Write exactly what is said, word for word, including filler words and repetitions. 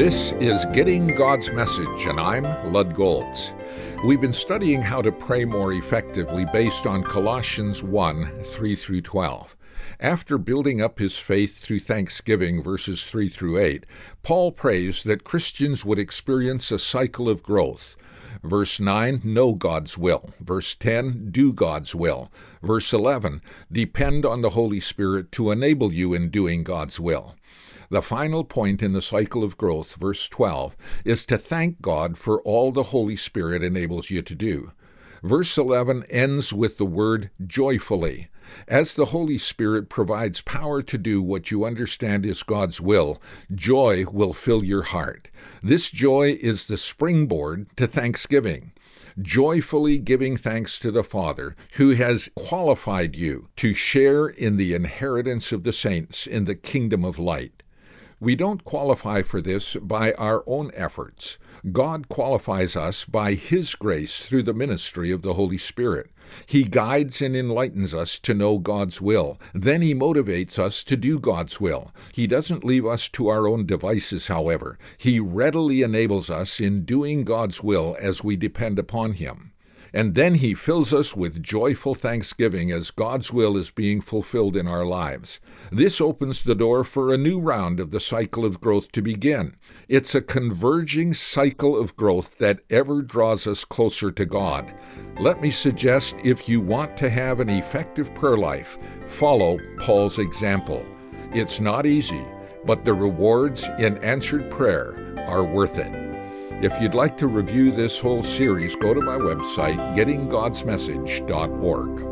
This is Getting God's Message, and I'm Lud Golds. We've been studying how to pray more effectively based on Colossians one, three through twelve. After building up his faith through thanksgiving, verses three through eight, Paul prays that Christians would experience a cycle of growth. Verse nine, know God's will. Verse ten, do God's will. Verse eleven, depend on the Holy Spirit to enable you in doing God's will. The final point in the cycle of growth, verse twelve, is to thank God for all the Holy Spirit enables you to do. Verse eleven ends with the word joyfully. As the Holy Spirit provides power to do what you understand is God's will, joy will fill your heart. This joy is the springboard to thanksgiving. Joyfully giving thanks to the Father, who has qualified you to share in the inheritance of the saints in the kingdom of light. We don't qualify for this by our own efforts. God qualifies us by His grace through the ministry of the Holy Spirit. He guides and enlightens us to know God's will. Then He motivates us to do God's will. He doesn't leave us to our own devices, however. He readily enables us in doing God's will as we depend upon Him. And then He fills us with joyful thanksgiving as God's will is being fulfilled in our lives. This opens the door for a new round of the cycle of growth to begin. It's a converging cycle of growth that ever draws us closer to God. Let me suggest, if you want to have an effective prayer life, follow Paul's example. It's not easy, but the rewards in answered prayer are worth it. If you'd like to review this whole series, go to my website, getting gods message dot org.